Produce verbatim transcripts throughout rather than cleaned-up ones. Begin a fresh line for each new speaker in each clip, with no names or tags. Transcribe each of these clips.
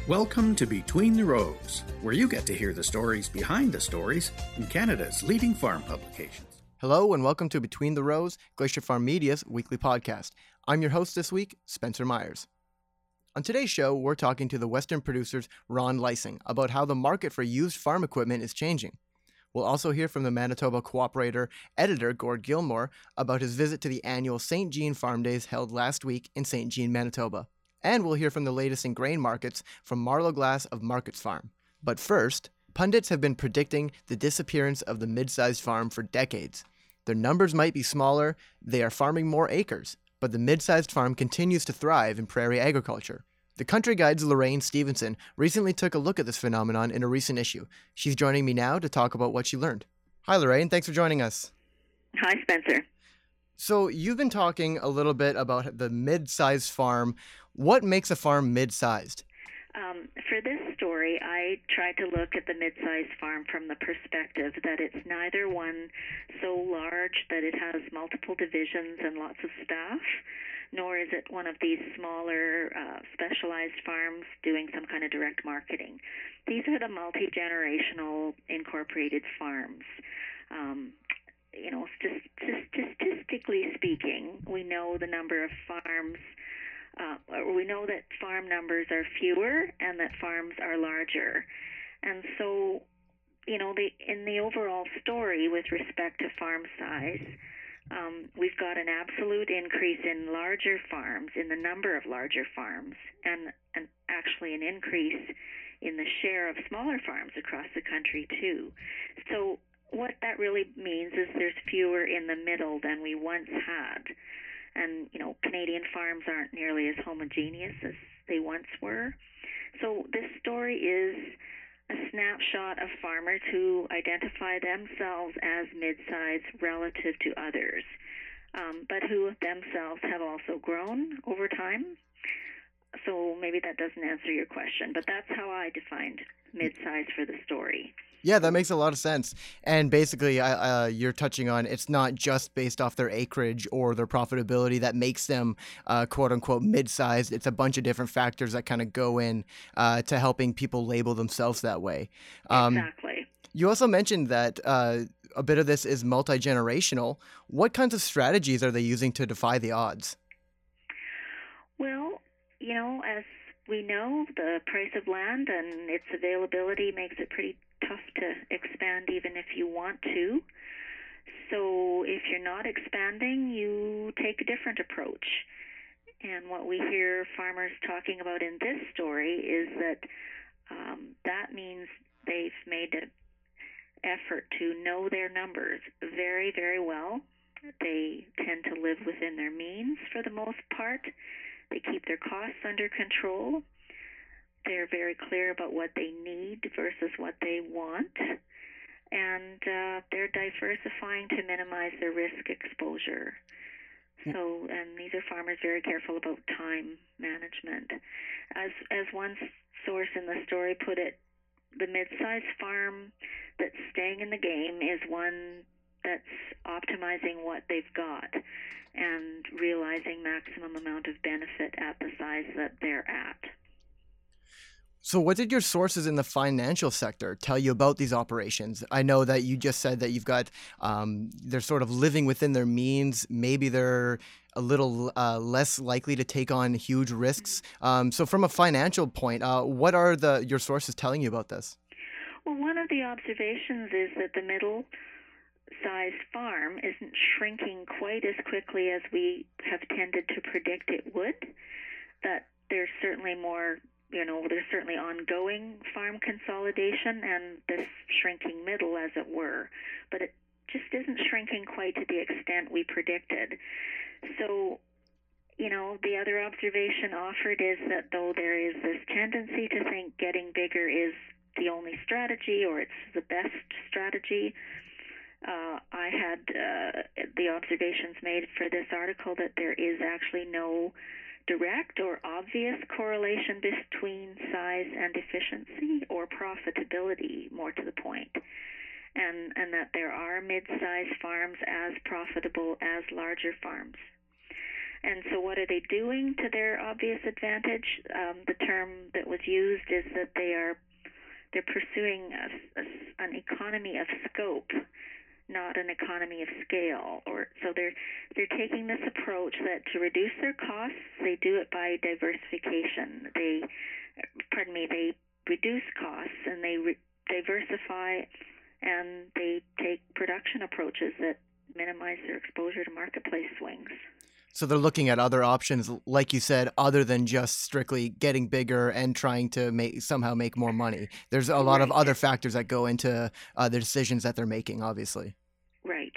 Welcome to Between the Rows, where you get to hear the stories behind the stories in Canada's leading farm publications.
Hello and welcome to Between the Rows, Glacier Farm Media's weekly podcast. I'm your host this week, Spencer Myers. On today's show, we're talking to the Western Producer's Ron Leising about how the market for used farm equipment is changing. We'll also hear from the Manitoba Cooperator editor, Gord Gilmore, about his visit to the annual Saint Jean Farm Days held last week in Saint Jean, Manitoba. And we'll hear from the latest in grain markets from Marlo Glass of Markets Farm. But first, pundits have been predicting the disappearance of the mid-sized farm for decades. Their numbers might be smaller, they are farming more acres, but the mid-sized farm continues to thrive in prairie agriculture. The Country Guide's Lorraine Stevenson recently took a look at this phenomenon in a recent issue. She's joining me now to talk about what she learned. Hi, Lorraine. Thanks for joining us.
Hi, Spencer.
So you've been talking a little bit about the mid-sized farm. What makes a farm mid-sized?
Um, for this story, I tried to look at the mid-sized farm from the perspective that it's neither one so large that it has multiple divisions and lots of staff, nor is it one of these smaller uh, specialized farms doing some kind of direct marketing. These are the multi-generational incorporated farms. Um, you know, st- st- statistically speaking, we know the number of farms Uh, we know that farm numbers are fewer and that farms are larger. And so, you know, the, in the overall story with respect to farm size, um, we've got an absolute increase in larger farms, in the number of larger farms, and, and actually an increase in the share of smaller farms across the country, too. So what that really means is there's fewer in the middle than we once had. And, you know, Canadian farms aren't nearly as homogeneous as they once were. So this story is a snapshot of farmers who identify themselves as mid-sized relative to others, um, but who themselves have also grown over time. So maybe that doesn't answer your question, but that's how I defined mid-size for the story.
Yeah, that makes a lot of sense. And basically, uh, you're touching on it's not just based off their acreage or their profitability that makes them uh, quote unquote mid-sized. It's a bunch of different factors that kind of go in uh, to helping people label themselves that way.
Um, exactly.
You also mentioned that uh, a bit of this is multi-generational. What kinds of strategies are they using to defy the odds?
Well, you know, as we know, the price of land and its availability makes it pretty tough to expand even if you want to. So if you're not expanding, you take a different approach. And what we hear farmers talking about in this story is that um, that means they've made an effort to know their numbers very, very well. They tend to live within their means for the most part. They keep their costs under control. They're very clear about what they need versus what they want. And uh, they're diversifying to minimize their risk exposure. So, and these are farmers very careful about time management. As, as one source in the story put it, the mid-sized farm that's staying in the game is one that's optimizing what they've got and realizing maximum amount of benefit at the size that they're at.
So what did your sources in the financial sector tell you about these operations? I know that you just said that you've got, um, they're sort of living within their means. Maybe they're a little uh, less likely to take on huge risks. Um, so from a financial point, uh, what are the your sources telling you about this?
Well, one of the observations is that the middle sized farm isn't shrinking quite as quickly as we have tended to predict it would. That there's certainly more, you know, there's certainly ongoing farm consolidation and this shrinking middle, as it were, but it just isn't shrinking quite to the extent we predicted. So, you know, the other observation offered is that though there is this tendency to think getting bigger is the only strategy or it's the best strategy, Uh, I had uh, the observations made for this article that there is actually no direct or obvious correlation between size and efficiency or profitability, more to the point, and, and that there are mid-sized farms as profitable as larger farms. And so what are they doing to their obvious advantage? Um, the term that was used is that they are they're pursuing a, a, an economy of scope, not an economy of scale. Or so they're they're taking this approach that to reduce their costs, they do it by diversification. They, pardon me, they reduce costs and they re- diversify, and they take production approaches that minimize their exposure to marketplace swings.
So they're looking at other options, like you said, other than just strictly getting bigger and trying to make somehow make more money. There's a lot
right.
of other factors that go into uh, the decisions that they're making, obviously.
Right.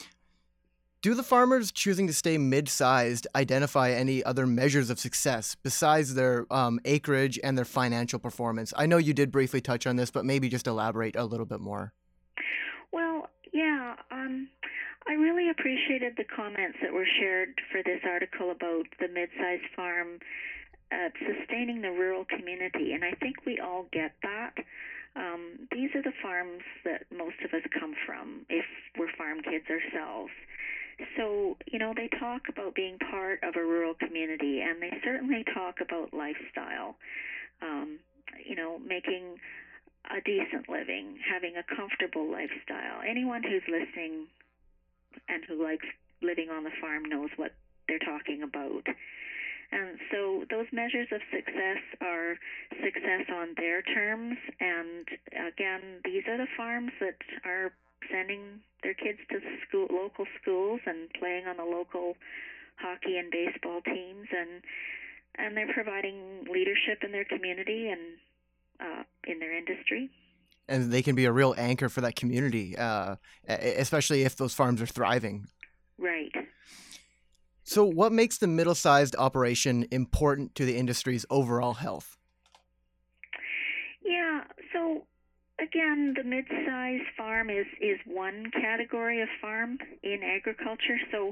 Do the farmers choosing to stay mid-sized identify any other measures of success besides their um, acreage and their financial performance? I know you did briefly touch on this, but maybe just elaborate a little bit more.
Well, yeah. Um, I really appreciated the comments that were shared for this article about the mid-sized farm uh, sustaining the rural community, and I think we all get that. Um, these are the farms that most of us come from if we're farm kids ourselves. So, you know, they talk about being part of a rural community, and they certainly talk about lifestyle, um, you know, making a decent living, having a comfortable lifestyle. Anyone who's listening and who likes living on the farm knows what they're talking about. And so those measures of success are success on their terms. And again, these are the farms that are sending their kids to the school, local schools and playing on the local hockey and baseball teams, and and they're providing leadership in their community and uh, in their industry.
And they can be a real anchor for that community, uh, especially if those farms are thriving.
Right.
So what makes the middle-sized operation important to the industry's overall health?
Yeah, so again, the mid-sized farm is, is one category of farm in agriculture. So,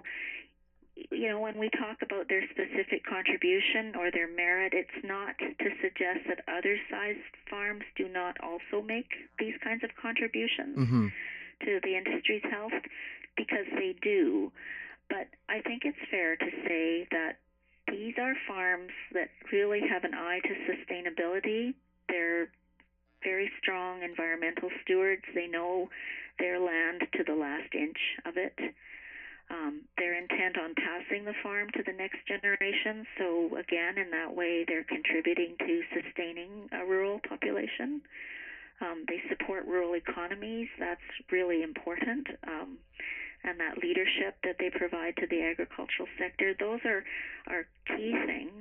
you know, when we talk about their specific contribution or their merit, it's not to suggest that other sized farms do not also make these kinds of contributions mm-hmm. to the industry's health, because they do. But I think it's fair to say that these are farms that really have an eye to sustainability. They're very strong environmental stewards. They know their land to the last inch of it. Um, they're intent on passing the farm to the next generation. So again, in that way, they're contributing to sustaining a rural population. Um, they support rural economies. That's really important. Um, and that leadership that they provide to the agricultural sector, those are, are key things.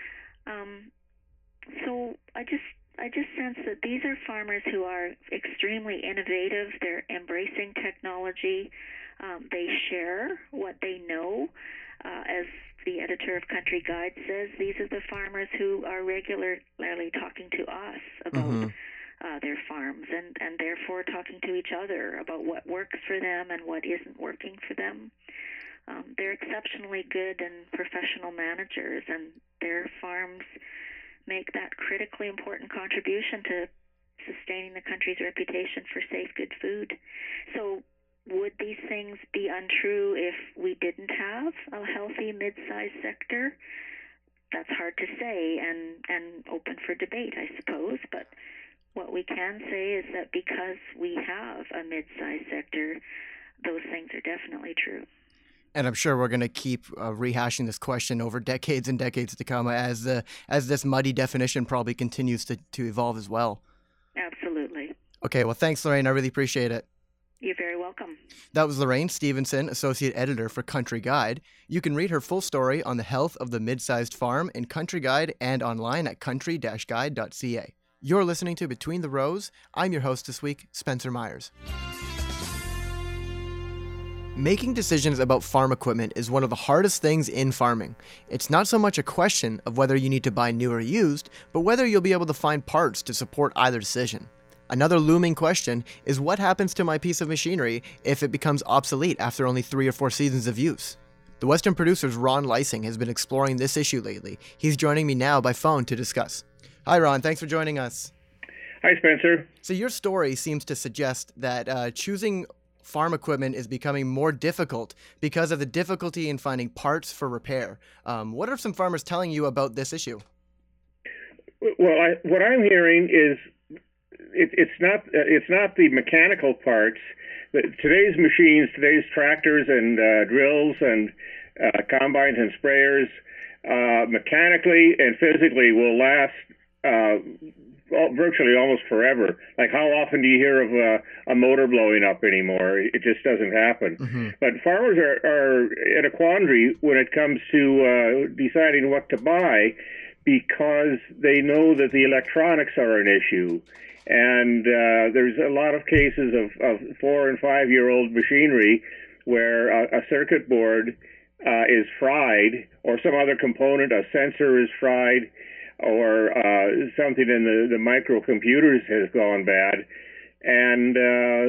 Um, so I just I just sense that these are farmers who are extremely innovative. They're embracing technology. Um, they share what they know. Uh, as the editor of Country Guide says, these are the farmers who are regularly talking to us about mm-hmm. uh, their farms and, and therefore talking to each other about what works for them and what isn't working for them. Um, they're exceptionally good and professional managers, and their farms make that critically important contribution to sustaining the country's reputation for safe, good food. So would these things be untrue if we didn't have a healthy mid-sized sector? That's hard to say and, and open for debate, I suppose. But what we can say is that because we have a mid-sized sector, those things are definitely true.
And I'm sure we're going to keep uh, rehashing this question over decades and decades to come as the as this muddy definition probably continues to, to evolve as well.
Absolutely.
Okay, well, thanks, Lorraine. I really appreciate it.
You're very welcome.
That was Lorraine Stevenson, Associate Editor for Country Guide. You can read her full story on the health of the mid-sized farm in Country Guide and online at country dash guide dot c a. You're listening to Between the Rows. I'm your host this week, Spencer Myers. Making decisions about farm equipment is one of the hardest things in farming. It's not so much a question of whether you need to buy new or used, but whether you'll be able to find parts to support either decision. Another looming question is what happens to my piece of machinery if it becomes obsolete after only three or four seasons of use? The Western Producer's Ron Lysing has been exploring this issue lately. He's joining me now by phone to discuss. Hi, Ron. Thanks for joining us.
Hi, Spencer.
So your story seems to suggest that uh, choosing farm equipment is becoming more difficult because of the difficulty in finding parts for repair. Um, what are some farmers telling you about this issue?
Well, I, what I'm hearing is it, it's not it's not the mechanical parts. Today's machines, today's tractors and uh, drills and uh, combines and sprayers, uh, mechanically and physically will last uh, virtually almost forever. Like, how often do you hear of a, a motor blowing up anymore? It just doesn't happen. Mm-hmm. But farmers are, are in a quandary when it comes to uh, deciding what to buy, because they know that the electronics are an issue. And uh, there's a lot of cases of, of four and five year old machinery where a, a circuit board uh, is fried, or some other component, a sensor is fried, or uh, something in the, the microcomputers has gone bad, and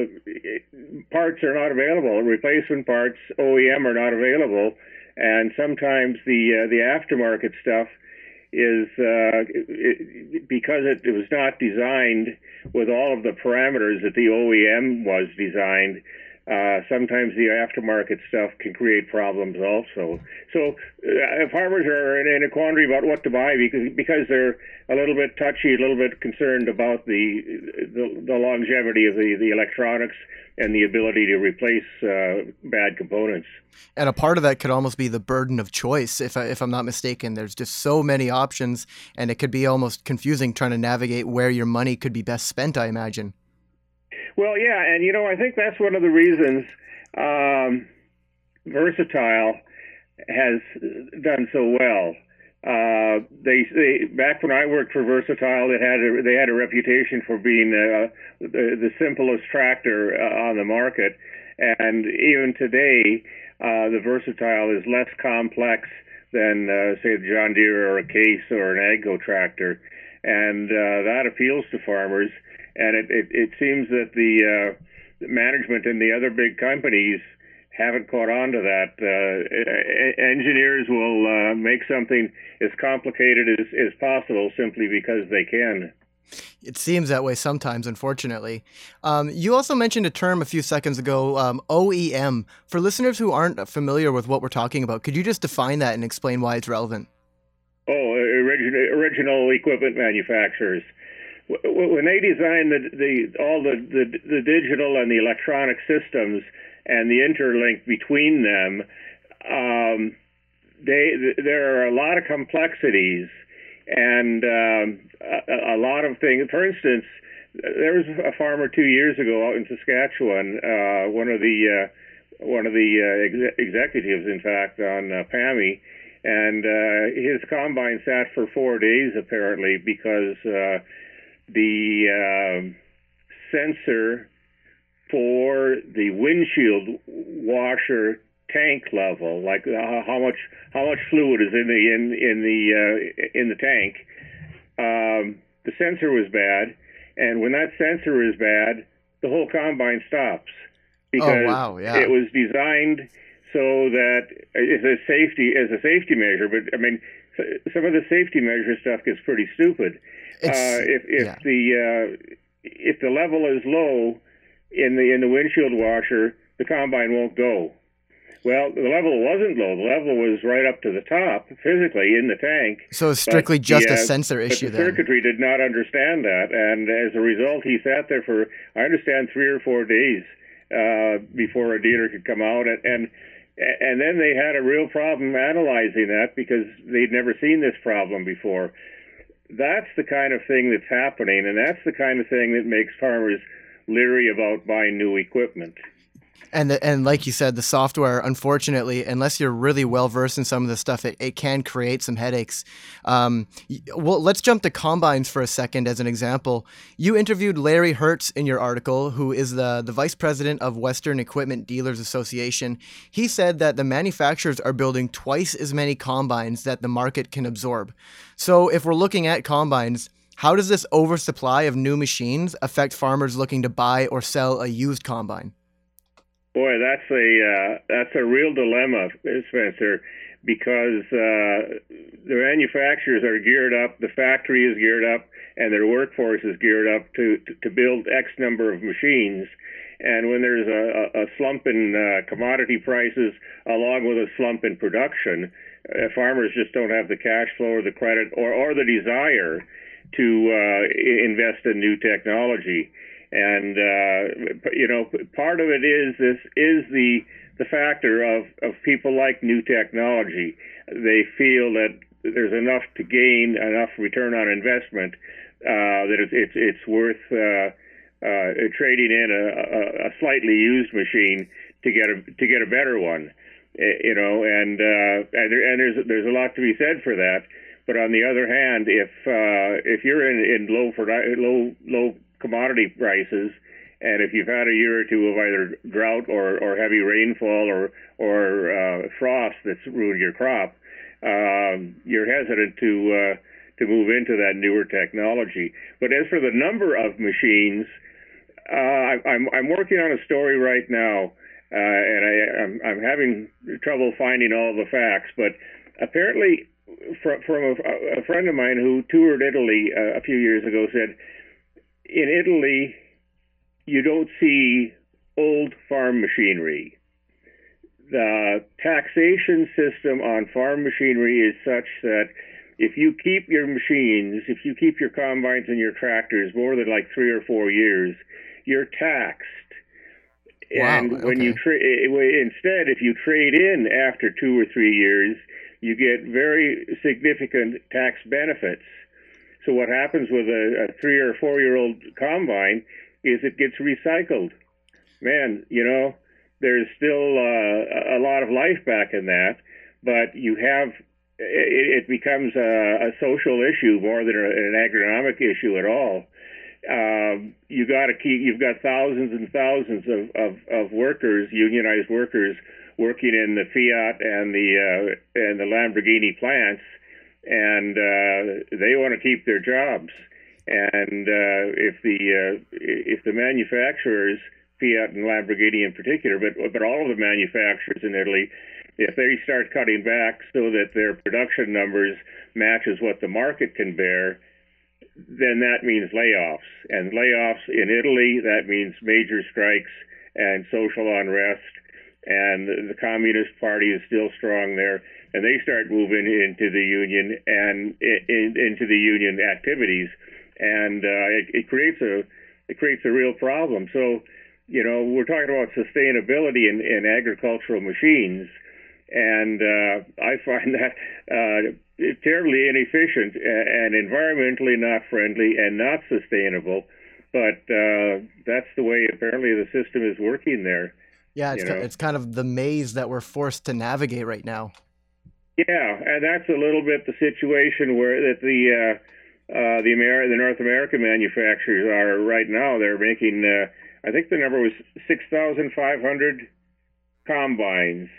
uh, parts are not available. Replacement parts, O E M, are not available, and sometimes the uh, the aftermarket stuff is uh, it, because it, it was not designed with all of the parameters that the O E M was designed. Uh, sometimes the aftermarket stuff can create problems also. So uh, farmers are in, in a quandary about what to buy because because they're a little bit touchy, a little bit concerned about the the, the longevity of the, the electronics and the ability to replace uh, bad components.
And a part of that could almost be the burden of choice, if, I, if I'm not mistaken. There's just so many options, and it could be almost confusing trying to navigate where your money could be best spent, I imagine.
Well, yeah, and you know, I think that's one of the reasons um, Versatile has done so well. Uh, they, they back when I worked for Versatile, it had a, they had a reputation for being uh, the, the simplest tractor uh, on the market, and even today, uh, the Versatile is less complex than uh, say the John Deere or a Case or an AGCO tractor, and uh, that appeals to farmers. And it, it, it seems that the uh, management in the other big companies haven't caught on to that. Uh, engineers will uh, make something as complicated as, as possible simply because they can.
It seems that way sometimes, unfortunately. Um, you also mentioned a term a few seconds ago, um, O E M. For listeners who aren't familiar with what we're talking about, could you just define that and explain why it's relevant?
Oh, original, original equipment manufacturers. When they design the, the all the, the the digital and the electronic systems and the interlink between them, um, they there are a lot of complexities and um, a, a lot of things. For instance, there was a farmer two years ago out in Saskatchewan. Uh, one of the uh, one of the uh, ex- executives, in fact, on uh, P A M I, and uh, his combine sat for four days apparently because. Uh, The uh, sensor for the windshield washer tank level, like uh, how much how much fluid is in the in in the uh, in the tank, um, the sensor was bad, and when that sensor is bad, the whole combine stops because
oh, wow. yeah.
it was designed so that it's a safety as a safety measure. But I mean, some of the safety measure stuff gets pretty stupid. Uh, if if yeah. the uh, if the level is low in the in the windshield washer, the combine won't go. Well, the level wasn't low. The level was right up to the top physically in the tank.
So it's strictly just
the,
a sensor
uh,
issue
but the
then.
circuitry did not understand that, and as a result, he sat there for I understand three or four days uh, before a dealer could come out, and, and and then they had a real problem analyzing that because they'd never seen this problem before. That's the kind of thing that's happening, and that's the kind of thing that makes farmers leery about buying new equipment.
And the, and like you said, the software, unfortunately, unless you're really well versed in some of the stuff, it, it can create some headaches. Um, well, let's jump to combines for a second as an example. You interviewed Larry Hertz in your article, who is the, the vice president of Western Equipment Dealers Association. He said that the manufacturers are building twice as many combines that the market can absorb. So if we're looking at combines, how does this oversupply of new machines affect farmers looking to buy or sell a used combine?
Boy, that's a uh, that's a real dilemma, Spencer, because uh, the manufacturers are geared up, the factory is geared up, and their workforce is geared up to, to, to build X number of machines. And when there's a, a slump in uh, commodity prices along with a slump in production, uh, farmers just don't have the cash flow or the credit or, or the desire to uh, invest in new technology. And, uh, you know, part of it is this is the the factor of, of people like new technology. They feel that there's enough to gain, enough return on investment, uh, that it's, it's, it's worth uh, uh, trading in a, a slightly used machine to get a to get a better one. You know, and uh, and, there, and there's there's a lot to be said for that. But on the other hand, if uh, if you're in, in low low low commodity prices, and if you've had a year or two of either drought or, or heavy rainfall or or uh, frost that's ruined your crop, um, you're hesitant to uh, to move into that newer technology. But as for the number of machines, uh, I'm I'm working on a story right now, uh, and I, I'm I'm having trouble finding all the facts. But apparently, from, from a, a friend of mine who toured Italy uh, a few years ago said, in Italy, you don't see old farm machinery. The taxation system on farm machinery is such that if you keep your machines, if you keep your combines and your tractors more than like three or four years, you're taxed.
Wow,
and when
okay.
you tra- instead, if you trade in after two or three years, you get very significant tax benefits. So what happens with a, a three or four year old combine is it gets recycled. Man, you know, there's still uh, a lot of life back in that, but you have, it, it becomes a, a social issue more than a, an agronomic issue at all. Um, you got to keep, you've got thousands and thousands of, of, of workers, unionized workers, working in the Fiat and the, uh, and the Lamborghini plants, and uh, they want to keep their jobs. And uh, if the uh, if the manufacturers, Fiat and Lamborghini in particular, but but all of the manufacturers in Italy, if they start cutting back so that their production numbers matches what the market can bear, then that means layoffs. And layoffs in Italy, that means major strikes and social unrest. And the Communist Party is still strong there, and they start moving into the union and in, into the union activities. And uh, it, it creates a it creates a real problem. So, you know, we're talking about sustainability in, in agricultural machines, and uh, I find that uh, terribly inefficient and environmentally not friendly and not sustainable. But uh, that's the way apparently the system is working there.
Yeah, it's
you know?
it's kind of the maze that we're forced to navigate right now.
Yeah, and that's a little bit the situation where that the uh, Uh, the Amer- the North American manufacturers are right now. They're making, uh, I think the number was six thousand five hundred combines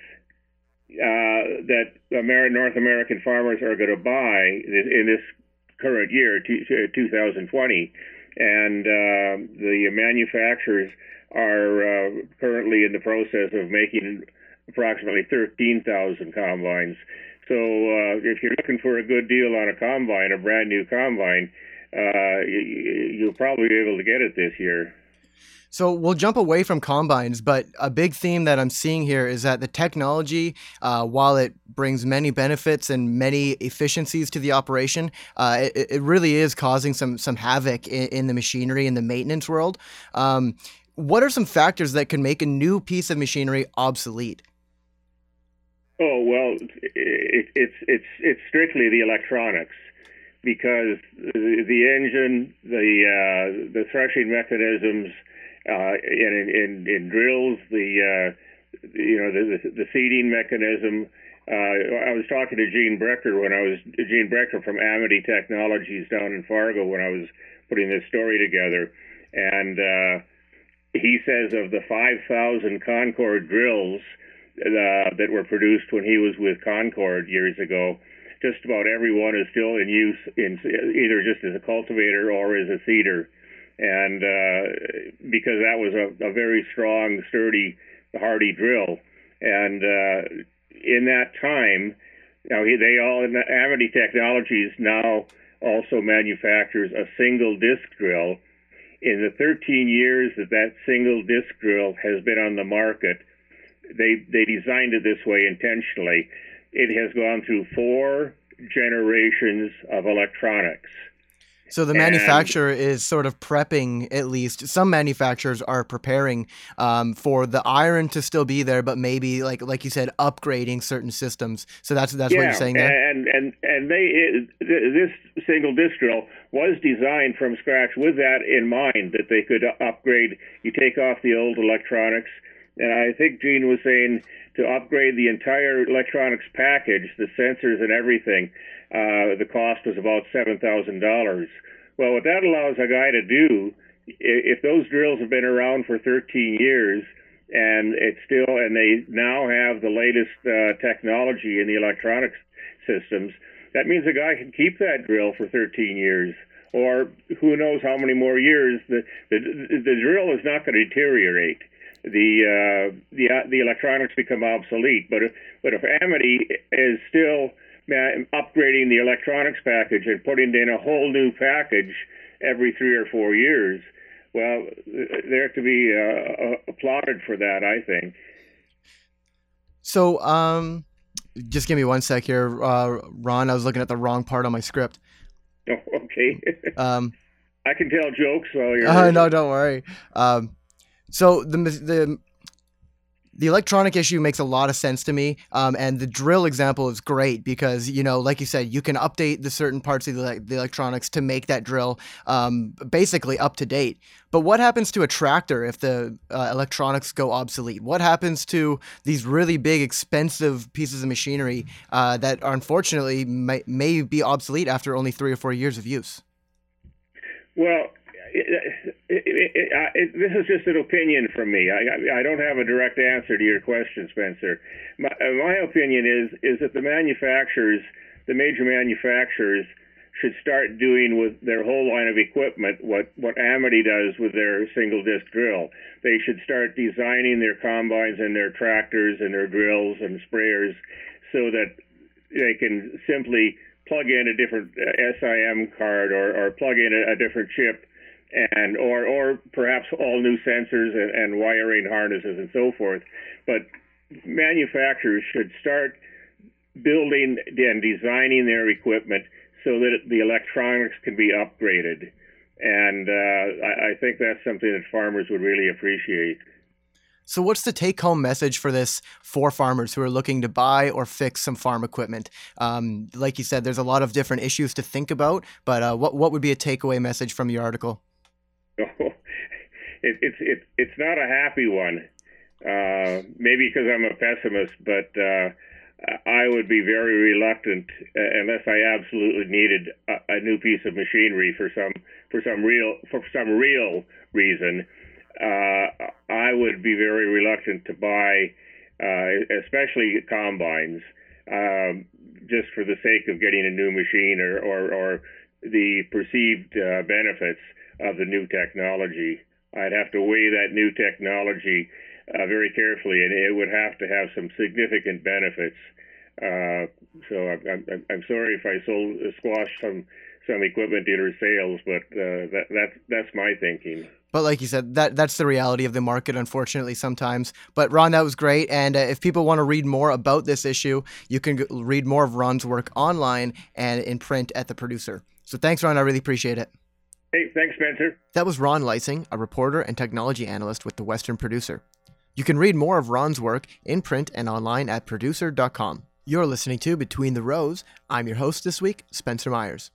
uh, that Amer- North American farmers are going to buy in this current year, two thousand twenty. And uh, the manufacturers are uh, currently in the process of making approximately thirteen thousand combines. So uh, if you're looking for a good deal on a combine, a brand new combine, uh, you, you'll probably be able to get it this year.
So we'll jump away from combines, but a big theme that I'm seeing here is that the technology, uh, while it brings many benefits and many efficiencies to the operation, uh, it, it really is causing some some havoc in, in the machinery and the maintenance world. Um, what are some factors that can make a new piece of machinery obsolete?
Oh well, it, it's it's it's strictly the electronics, because the, the engine, the uh, the threshing mechanisms, uh, in, in in drills, the uh, you know the the, the seeding mechanism. Uh, I was talking to Gene Brecker when I was Gene Brecker from Amity Technologies down in Fargo when I was putting this story together, and uh, he says of the five thousand Concord drills Uh, that were produced when he was with Concord years ago, just about every one is still in use, in either just as a cultivator or as a seeder. And uh, because that was a, a very strong, sturdy, hardy drill. And uh, in that time, now he, they all, Amity Technologies now also manufactures a single disc drill. in the thirteen years that that single disc drill has been on the market, they they designed it this way intentionally. It has gone through four generations of electronics.
So the manufacturer and, is sort of prepping, at least some manufacturers are preparing um, for the iron to still be there, but maybe like like you said, upgrading certain systems. So that's that's
yeah,
what you're saying there.
And and and they it, this single disc drill was designed from scratch with that in mind, that they could upgrade. You take off the old electronics, and I think Gene was saying to upgrade the entire electronics package, the sensors and everything. Uh, the cost was about seven thousand dollars. Well, what that allows a guy to do, if those drills have been around for thirteen years, and it's still, and they now have the latest uh, technology in the electronics systems, that means a guy can keep that drill for thirteen years, or who knows how many more years. The the, the drill is not going to deteriorate. The uh, the uh, the electronics become obsolete. But if, but if Amity is still upgrading the electronics package and putting in a whole new package every three or four years, well, they're to be uh, applauded for that, I think.
So, um, just give me one sec here, uh, Ron. I was looking at the wrong part on my script.
Oh, okay.
um,
I can tell jokes while you're.
Uh, no, don't worry. Um, so the the. The electronic issue makes a lot of sense to me, um, and the drill example is great because, you know, like you said, you can update the certain parts of the, the electronics to make that drill um, basically up to date. But what happens to a tractor if the uh, electronics go obsolete? What happens to these really big, expensive pieces of machinery uh, that are unfortunately may, may be obsolete after only three or four years of use?
Well, It, it, it, it, this is just an opinion from me. I, I don't have a direct answer to your question, Spencer. My, my opinion is is that the manufacturers, the major manufacturers, should start doing with their whole line of equipment what, what Amity does with their single disc drill. They should start designing their combines and their tractors and their drills and sprayers so that they can simply plug in a different S I M card or, or plug in a, a different chip, and or or perhaps all new sensors and, and wiring harnesses and so forth. But manufacturers should start building and designing their equipment so that the electronics can be upgraded. And uh, I, I think that's something that farmers would really appreciate.
So what's the take-home message for this for farmers who are looking to buy or fix some farm equipment? Um, like you said, there's a lot of different issues to think about, but uh, what what would be a takeaway message from your article?
Oh, it, it's it, it's not a happy one. Uh, maybe because I'm a pessimist, but uh, I would be very reluctant uh, unless I absolutely needed a, a new piece of machinery for some for some real for some real reason. Uh, I would be very reluctant to buy, uh, especially combines, um, just for the sake of getting a new machine or or, or the perceived uh, benefits of the new technology. I'd have to weigh that new technology uh, very carefully, and it would have to have some significant benefits. Uh, so I'm, I'm, I'm sorry if I sold squashed some some equipment dealer sales, but uh, that that's that's my thinking.
But like you said, that that's the reality of the market, unfortunately, sometimes. But Ron, that was great. And uh, if people want to read more about this issue, you can g- read more of Ron's work online and in print at The Producer. So thanks, Ron. I really appreciate it.
Hey, thanks, Spencer.
That was Ron Leising, a reporter and technology analyst with The Western Producer. You can read more of Ron's work in print and online at producer dot com. You're listening to Between the Rows. I'm your host this week, Spencer Myers.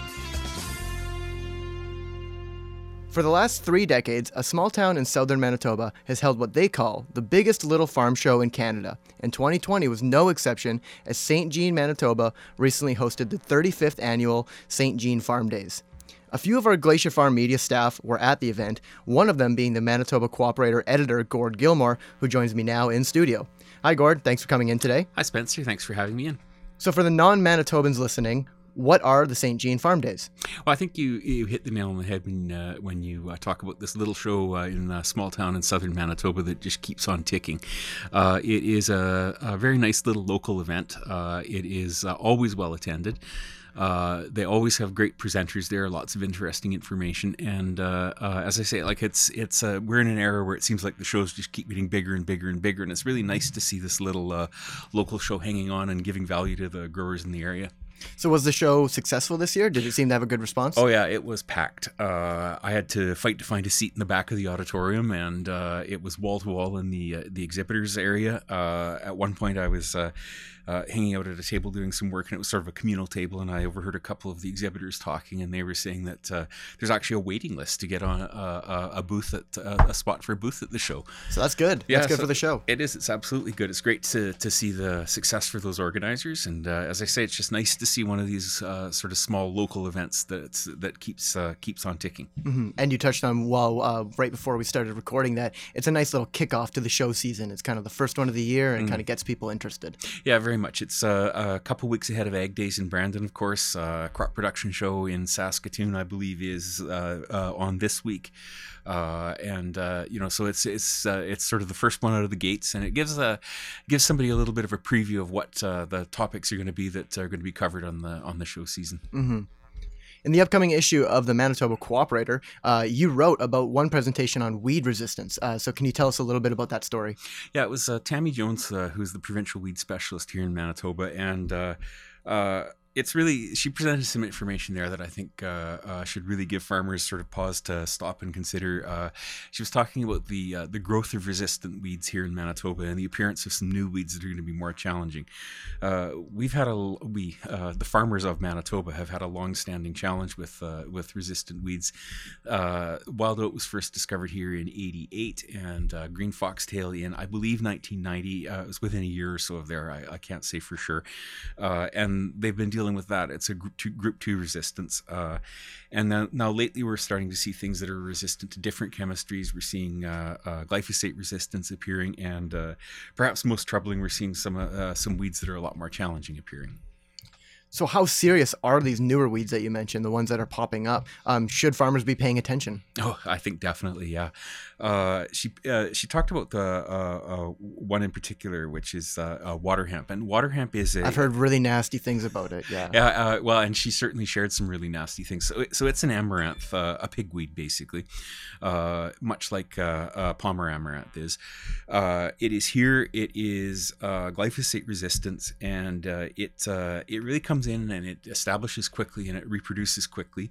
For the last three decades, a small town in southern Manitoba has held what they call the biggest little farm show in Canada, and twenty twenty was no exception as Saint Jean, Manitoba recently hosted the thirty-fifth annual Saint Jean Farm Days. A few of our Glacier Farm media staff were at the event, one of them being the Manitoba Cooperator editor Gord Gilmore, who joins me now in studio. Hi Gord, thanks for coming in today.
Hi Spencer, thanks for having me in.
So for the non-Manitobans listening, what are the Saint Jean Farm Days?
Well, I think you, you hit the nail on the head when uh, when you uh, talk about this little show uh, in a small town in southern Manitoba that just keeps on ticking. Uh, it is a, a very nice little local event. Uh, it is uh, always well attended. Uh, they always have great presenters there, lots of interesting information, and uh, uh, as I say, like it's it's uh, we're in an era where it seems like the shows just keep getting bigger and bigger and bigger, and it's really nice to see this little uh, local show hanging on and giving value to the growers in the area.
So was the show successful this year? Did it seem to have a good response?
Oh yeah, it was packed. Uh, I had to fight to find a seat in the back of the auditorium, and uh, it was wall to wall in the uh, the exhibitors area. Uh, at one point, I was uh, uh, hanging out at a table doing some work, and it was sort of a communal table. And I overheard a couple of the exhibitors talking, and they were saying that uh, there's actually a waiting list to get on a, a, a booth at uh, a spot for a booth at the show.
So that's good.
Yeah,
that's good
so
for the show.
It is. It's absolutely good. It's great to to see the success for those organizers, and uh, as I say, it's just nice to see one of these uh, sort of small local events that that keeps uh, keeps on ticking.
Mm-hmm. And you touched on well uh, right before we started recording that it's a nice little kickoff to the show season. It's kind of the first one of the year, and mm. kind of gets people interested.
Yeah, very much. It's uh, a couple weeks ahead of Ag Days in Brandon, of course. Uh, crop production show in Saskatoon, I believe, is uh, uh, on this week. Uh, and uh, you know, so it's it's uh, it's sort of the first one out of the gates, and it gives a gives somebody a little bit of a preview of what uh, the topics are going to be that are going to be covered on the on the show season.
Mm-hmm. In the upcoming issue of the Manitoba Cooperator, uh, you wrote about one presentation on weed resistance. Uh, so can you tell us a little bit about that story?
Yeah, it was uh, Tammy Jones, uh, who's the provincial weed specialist here in Manitoba, and uh, uh, it's really, she presented some information there that I think uh, uh, should really give farmers sort of pause to stop and consider. Uh, she was talking about the uh, the growth of resistant weeds here in Manitoba and the appearance of some new weeds that are going to be more challenging. Uh, we've had a, we, uh, the farmers of Manitoba have had a long-standing challenge with uh, with resistant weeds. Uh, wild oat was first discovered here in eighty-eight, and uh, green foxtail in, I believe, nineteen ninety. Uh, it was within a year or so of there. I, I can't say for sure. Uh, and they've been dealing with that. It's a group two, group two resistance. Uh, and then, now lately we're starting to see things that are resistant to different chemistries. We're seeing uh, uh, glyphosate resistance appearing, and uh, perhaps most troubling, we're seeing some uh, some weeds that are a lot more challenging appearing.
So how serious are these newer weeds that you mentioned, the ones that are popping up? Um, should farmers be paying attention?
Oh, I think definitely, yeah. Uh, she uh, she talked about the uh, uh, one in particular, which is uh, uh, water hemp. And water hemp is a...
I've heard really nasty things about it, yeah.
Yeah, uh, well, and she certainly shared some really nasty things. So, so it's an amaranth, uh, a pigweed, basically, uh, much like uh, uh, Palmer amaranth is. Uh, it is here. It is uh, glyphosate resistance, and uh, it uh, it really comes in and it establishes quickly and it reproduces quickly.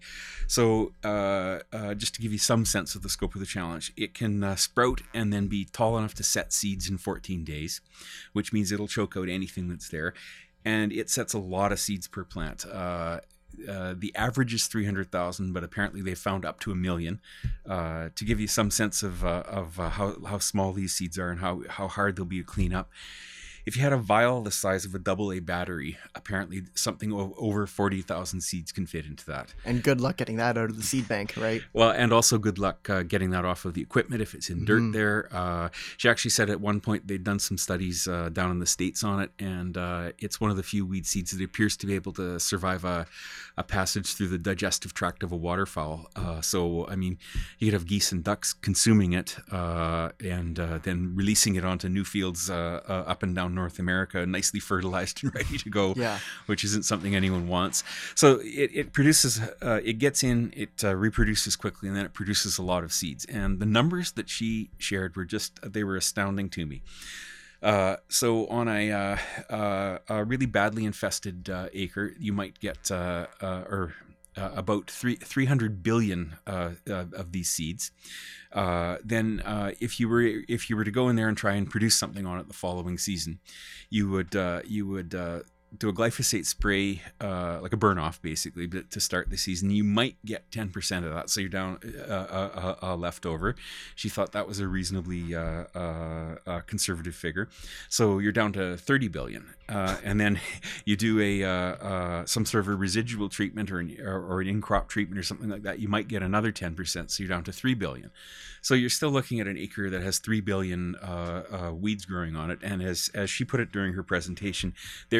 So uh, uh, just to give you some sense of the scope of the challenge, it can uh, sprout and then be tall enough to set seeds in fourteen days, which means it'll choke out anything that's there. And it sets a lot of seeds per plant. Uh, uh, the average is three hundred thousand, but apparently they found up to a million. Uh, to give you some sense of, uh, of uh, how, how small these seeds are and how, how hard they'll be to clean up. If you had a vial the size of a double A battery, apparently something over forty thousand seeds can fit into that.
And good luck getting that out of the seed bank, right?
Well, and also good luck uh, getting that off of the equipment if it's in mm-hmm. dirt there. Uh, she actually said at one point they'd done some studies uh, down in the States on it, and uh, it's one of the few weed seeds that appears to be able to survive a, a passage through the digestive tract of a waterfowl. Uh, so, I mean, you could have geese and ducks consuming it uh, and uh, then releasing it onto new fields uh, uh, up and down North America, nicely fertilized and ready to go,
yeah.
which isn't something anyone wants. So it, it produces, uh, it gets in, it uh, reproduces quickly, and then it produces a lot of seeds. And the numbers that she shared were just, they were astounding to me. Uh, so on a, uh, uh, a really badly infested uh, acre, you might get, uh, uh, or Uh, about three three hundred billion uh, uh, of these seeds. Uh, then, uh, if you were if you were to go in there and try and produce something on it the following season, you would uh, you would uh, do a glyphosate spray, uh, like a burn off, basically, but to start the season. You might get ten percent of that, so you're down uh, uh, uh, left over. She thought that was a reasonably uh, uh, uh, conservative figure. So you're down to thirty billion. Uh, and then you do a uh, uh, some sort of a residual treatment or an, or, or an in-crop treatment or something like that, you might get another ten percent, so you're down to three billion. So you're still looking at an acre that has three billion uh, uh, weeds growing on it, and as as she put it during her presentation, there is no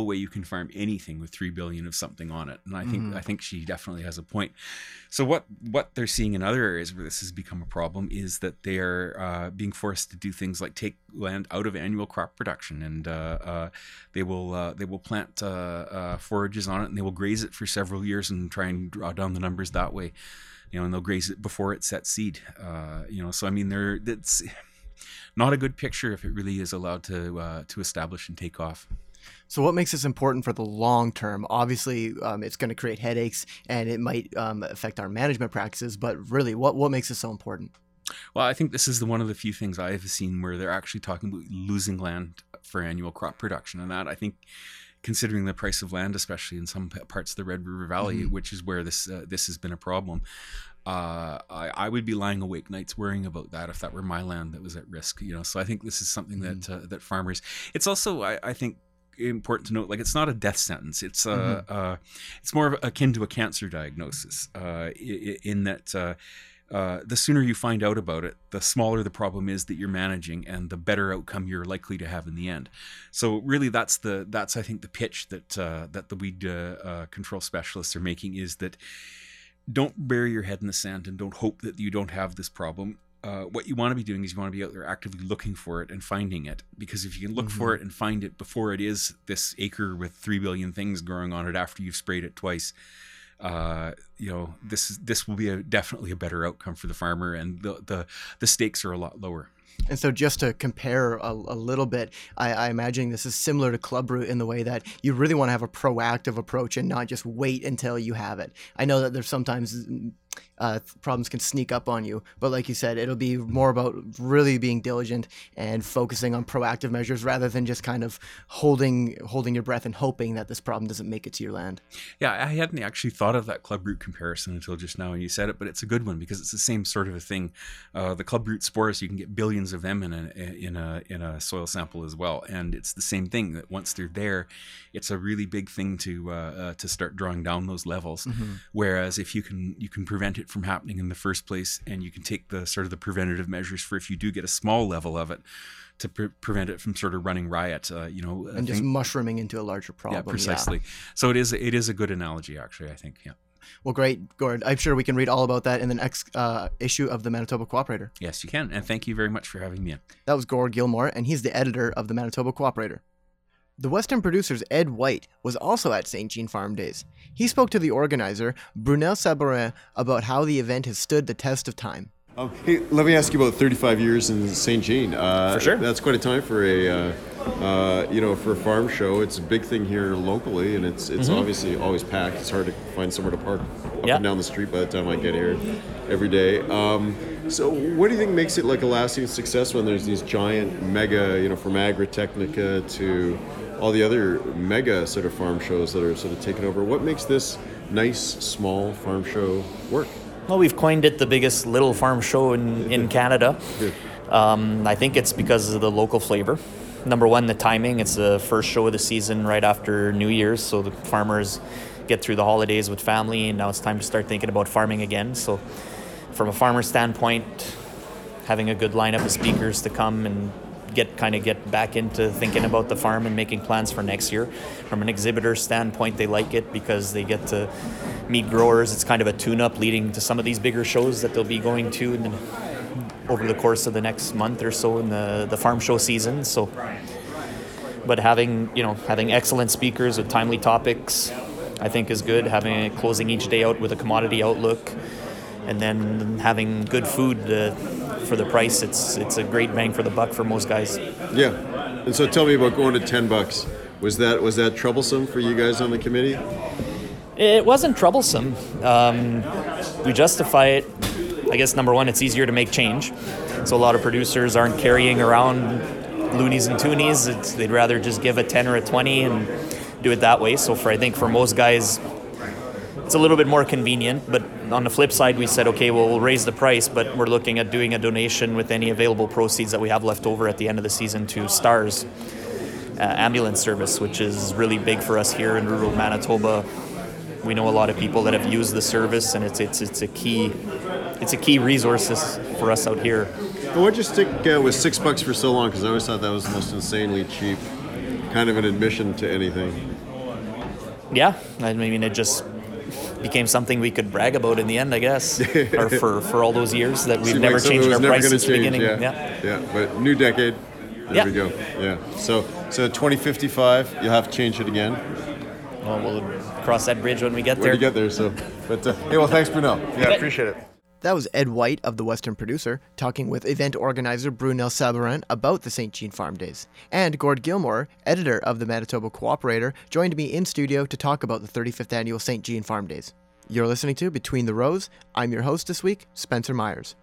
way you can farm anything with three billion of something on it. And I think
Mm-hmm.
I think she definitely has a point. So what what they're seeing in other areas where this has become a problem is that they are uh, being forced to do things like take land out of annual crop production, and uh, uh, they will uh, they will plant uh, uh, forages on it, and they will graze it for several years and try and draw down the numbers that way. You know, and they'll graze it before it sets seed. Uh, you know, so I mean, they're it's not a good picture if it really is allowed to uh, to establish and take off.
So what makes this important for the long term? Obviously, um, it's going to create headaches and it might um, affect our management practices, but really, what, what makes this so important?
Well, I think this is the one of the few things I have seen where they're actually talking about losing land for annual crop production. And that, I think, considering the price of land, especially in some parts of the Red River Valley, mm-hmm. which is where this uh, this has been a problem, uh, I, I would be lying awake nights worrying about that if that were my land that was at risk. You know, so I think this is something mm-hmm. that uh, that farmers. It's also, I, I think, important to note, like, it's not a death sentence. It's uh, mm-hmm. uh it's more of akin to a cancer diagnosis, uh, in that. Uh, Uh, the sooner you find out about it, the smaller the problem is that you're managing, and the better outcome you're likely to have in the end. So really, that's the that's I think the pitch that uh, that the weed uh, uh, control specialists are making, is that don't bury your head in the sand and don't hope that you don't have this problem. Uh, what you want to be doing is you want to be out there actively looking for it and finding it, because if you can look mm-hmm. for it and find it before it is this acre with three billion things growing on it after you've sprayed it twice, uh you know, this is this will be a definitely a better outcome for the farmer, and the the, the stakes are a lot lower.
And so just to compare a, a little bit, I, I imagine this is similar to Clubroot in the way that you really want to have a proactive approach and not just wait until you have it. I know that there's sometimes uh, problems can sneak up on you, but like you said, it'll be more about really being diligent and focusing on proactive measures rather than just kind of holding holding your breath and hoping that this problem doesn't make it to your land.
Yeah, I hadn't actually thought of that Clubroot comparison until just now when you said it, but it's a good one because it's the same sort of a thing. Uh, the Clubroot spores, you can get billions of them in a in a in a soil sample as well, and it's the same thing, that once they're there, it's a really big thing to uh, uh, to start drawing down those levels. Mm-hmm. Whereas if you can you can prevent it from happening in the first place, and you can take the sort of the preventative measures for if you do get a small level of it, to pre- prevent it from sort of running riot, uh, you know,
and just mushrooming into a larger problem.
Yeah, precisely. Yeah. So it is it is a good analogy, actually, I think. Yeah.
Well, great, Gord. I'm sure we can read all about that in the next uh, issue of the Manitoba Cooperator.
Yes, you can. And thank you very much for having me in.
That was Gord Gilmore, and he's the editor of the Manitoba Cooperator. The Western Producer's Ed White was also at Saint Jean Farm Days. He spoke to the organizer, Brunel Sabourin, about how the event has stood the test of time.
Um, hey, let me ask you about thirty-five years in Saint Jean. Uh,
for sure.
That's quite a time for a, uh, uh, you know, for a farm show. It's a big thing here locally, and it's it's mm-hmm. obviously always packed. It's hard to find somewhere to park up
yeah.
and down the street by the time I get here every day. Um, so what do you think makes it like a lasting success when there's these giant mega, you know, from Agritechnica to all the other mega sort of farm shows that are sort of taken over? What makes this nice, small farm show work?
Well, we've coined it the biggest little farm show in, in Canada. Um, I think it's because of the local flavor. Number one, the timing. It's the first show of the season right after New Year's, so the farmers get through the holidays with family, and now it's time to start thinking about farming again. So from a farmer standpoint, having a good lineup of speakers to come and get kind of get back into thinking about the farm and making plans for next year. From an exhibitor standpoint, they like it because they get to meet growers. It's kind of a tune-up leading to some of these bigger shows that they'll be going to in the, over the course of the next month or so in the, the farm show season. So, but having you know having excellent speakers with timely topics, I think is good. Having closing each day out with a commodity outlook, and then having good food uh, for the price, it's it's a great bang for the buck for most guys.
Yeah. And so tell me about going to ten bucks. Was that was that troublesome for you guys on the committee?
It wasn't troublesome. Um, we justify it. I guess number one, it's easier to make change. So a lot of producers aren't carrying around loonies and toonies. It's, they'd rather just give a ten or a twenty and do it that way. So for I think for most guys, it's a little bit more convenient, but on the flip side, we said, okay, well, we'll raise the price, but we're looking at doing a donation with any available proceeds that we have left over at the end of the season to STARS uh, ambulance service, which is really big for us here in rural Manitoba. We know a lot of people that have used the service, and it's it's it's a key it's a key resource for us out here.
But why'd you stick uh, with six bucks for so long? Because I always thought that was the most insanely cheap kind of an admission to anything.
Yeah, I mean, it just became something we could brag about in the end, I guess, or for, for all those years that we've
Seemed
never
like something
changed
was
our
never
price
gonna
since the
change,
beginning.
Yeah.
Yeah.
yeah, but new decade. There
Yeah.
we go. Yeah. So so twenty fifty-five, you'll have to change it again.
Well, we'll cross that bridge when we get
When
there.
you get there. So, but uh, hey, well, thanks, Brunel. Yeah,
bet.
appreciate it.
That was Ed White of the Western Producer talking with event organizer Brunel Sabarin about the Saint Jean Farm Days. And Gord Gilmore, editor of the Manitoba Cooperator, joined me in studio to talk about the thirty-fifth annual Saint Jean Farm Days. You're listening to Between the Rows. I'm your host this week, Spencer Myers.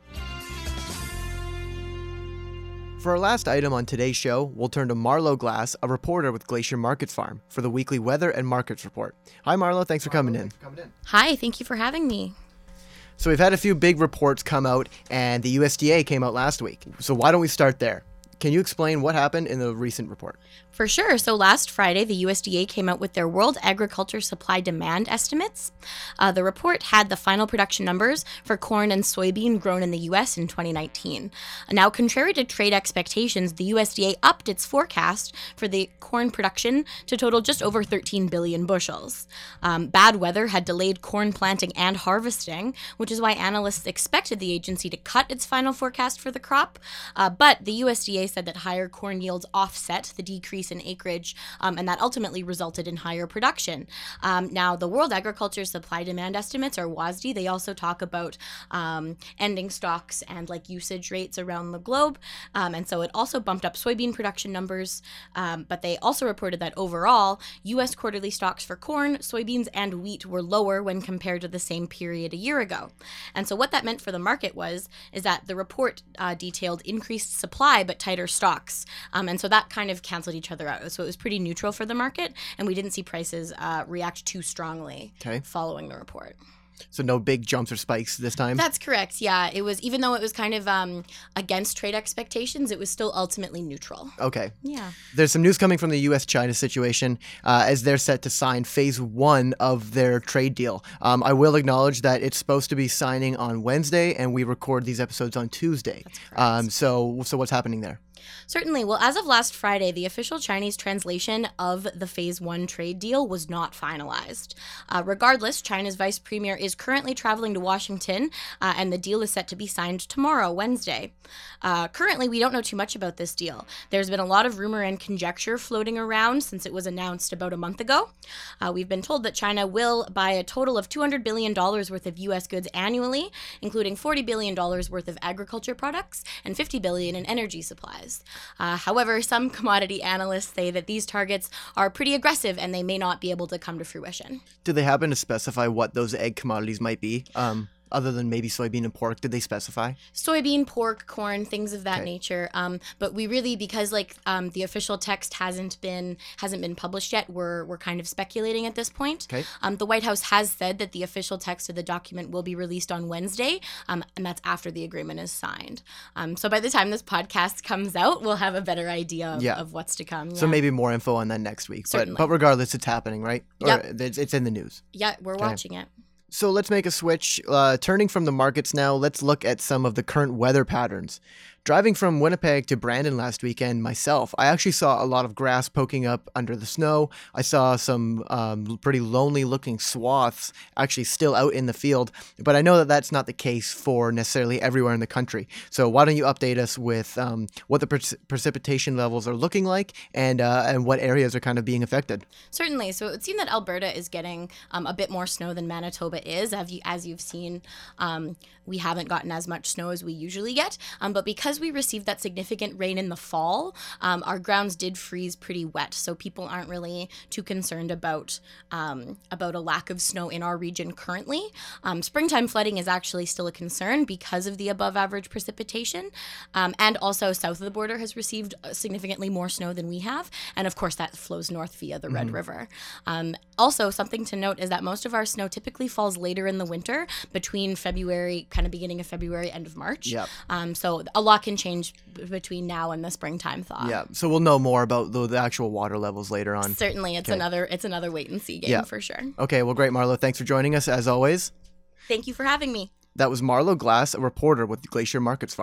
For our last item on today's show, we'll turn to Marlo Glass, a reporter with Glacier Markets Farm, for the weekly weather and markets report. Hi, Marlo. Thanks for coming in.
Hi, thank you for having me.
So we've had a few big reports come out, and the U S D A came out last week. So why don't we start there? Can you explain what happened in the recent report?
For sure. So last Friday, the U S D A came out with their World Agriculture Supply Demand estimates. Uh, the report had the final production numbers for corn and soybean grown in the U S in twenty nineteen. Now, contrary to trade expectations, the U S D A upped its forecast for the corn production to total just over thirteen billion bushels. Um, bad weather had delayed corn planting and harvesting, which is why analysts expected the agency to cut its final forecast for the crop. Uh, but the U S D A said that higher corn yields offset the decrease in acreage, um, and that ultimately resulted in higher production. Um, now, the World Agriculture Supply Demand estimates, or W A S D, they also talk about um, ending stocks and like usage rates around the globe, um, and so it also bumped up soybean production numbers, um, but they also reported that overall, U S quarterly stocks for corn, soybeans, and wheat were lower when compared to the same period a year ago. And so what that meant for the market was, is that the report uh, detailed increased supply but tighter stocks, um, and so that kind of canceled each other out. So it was pretty neutral for the market, and we didn't see prices uh, react too strongly
Okay.
following the report.
So no big jumps or spikes this time?
That's correct. Yeah, it was, even though it was kind of um, against trade expectations, it was still ultimately neutral.
Okay.
Yeah.
There's some news coming from the U S China situation uh, as they're set to sign phase one of their trade deal. Um, I will acknowledge that it's supposed to be signing on Wednesday, and we record these episodes on Tuesday.
That's correct.
Um, so, so what's happening there?
Certainly. Well, as of last Friday, the official Chinese translation of the Phase one trade deal was not finalized. Uh, regardless, China's vice premier is currently traveling to Washington, uh, and the deal is set to be signed tomorrow, Wednesday. Uh, currently, we don't know too much about this deal. There's been a lot of rumor and conjecture floating around since it was announced about a month ago. Uh, we've been told that China will buy a total of two hundred billion dollars worth of U S goods annually, including forty billion dollars worth of agriculture products and fifty billion dollars in energy supplies. Uh, however, some commodity analysts say that these targets are pretty aggressive and they may not be able to come to fruition.
Do they happen to specify what those egg commodities might be? Um, other than maybe soybean and pork, did they specify?
Soybean, pork, corn, things of that
Okay.
nature. Um, but we really, because like um, the official text hasn't been hasn't been published yet, we're we're kind of speculating at this point.
Okay.
Um, the White House has said that the official text of the document will be released on Wednesday, um, and that's after the agreement is signed. Um, so by the time this podcast comes out, we'll have a better idea of,
Yeah.
of what's to come.
So
Yeah.
maybe more info on that next week. But,
Certainly.
but regardless, it's happening, right?
Yep.
Or it's, it's in the news.
Yeah, we're watching it.
So let's make a switch. Uh, turning from the markets now, let's look at some of the current weather patterns. Driving from Winnipeg to Brandon last weekend myself, I actually saw a lot of grass poking up under the snow. I saw some um, pretty lonely looking swaths actually still out in the field, but I know that that's not the case for necessarily everywhere in the country. So why don't you update us with um, what the pre- precipitation levels are looking like and uh, and what areas are kind of being affected?
Certainly. So it would seem that Alberta is getting um, a bit more snow than Manitoba is. As, you, as you've seen, um, we haven't gotten as much snow as we usually get. Um, but because we received that significant rain in the fall, um, our grounds did freeze pretty wet. So people aren't really too concerned about um, about a lack of snow in our region currently. Um, springtime flooding is actually still a concern because of the above average precipitation. Um, and also south of the border has received significantly more snow than we have. And of course, that flows north via the Red River. Um, also, something to note is that most of our snow typically falls later in the winter, between February, kind of beginning of February, end of March.
Yep.
Um, so a lot can change b- between now and the springtime thaw.
Yeah, so we'll know more about the, the actual water levels later on.
Certainly, it's
Okay.
another it's another wait and see game
Yeah.
for sure.
Okay, well, great, Marlo. Thanks for joining us, as always.
Thank you for having me.
That was Marlo Glass, a reporter with Glacier Markets Farm.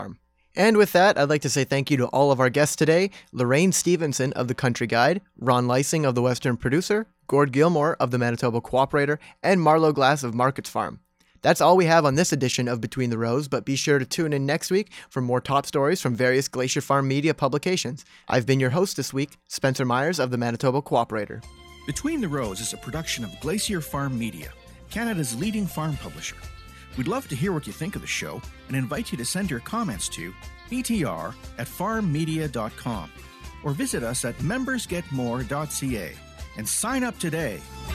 And with that, I'd like to say thank you to all of our guests today, Lorraine Stevenson of the Country Guide, Ron Lysing of the Western Producer, Gord Gilmore of the Manitoba Cooperator, and Marlo Glass of Markets Farm. That's all we have on this edition of Between the Rows, but be sure to tune in next week for more top stories from various Glacier Farm media publications. I've been your host this week, Spencer Myers of the Manitoba Cooperator.
Between the Rows is a production of Glacier Farm Media, Canada's leading farm publisher. We'd love to hear what you think of the show and invite you to send your comments to b t r at farm media dot com or visit us at members get more dot c a and sign up today.